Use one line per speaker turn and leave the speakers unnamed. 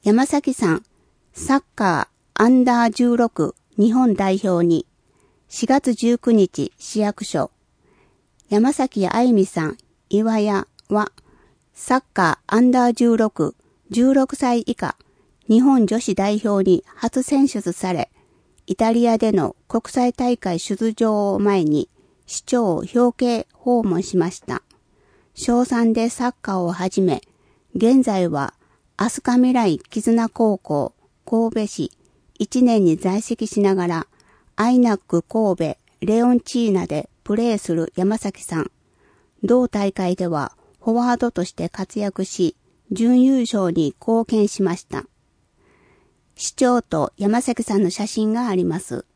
山崎さん、サッカーアンダー16日本代表に4月19日市役所。山崎愛美さん、岩屋はサッカーアンダー16、16歳以下日本女子代表に初選出され、イタリアでの国際大会出場を前に市長を表敬訪問しました。小3でサッカーを始め、現在は飛鳥未来絆高校神戸市1年に在籍しながら、アイナック神戸レオンチーナでプレーする山崎さん。同大会ではフォワードとして活躍し、準優勝に貢献しました。市長と山崎さんの写真があります。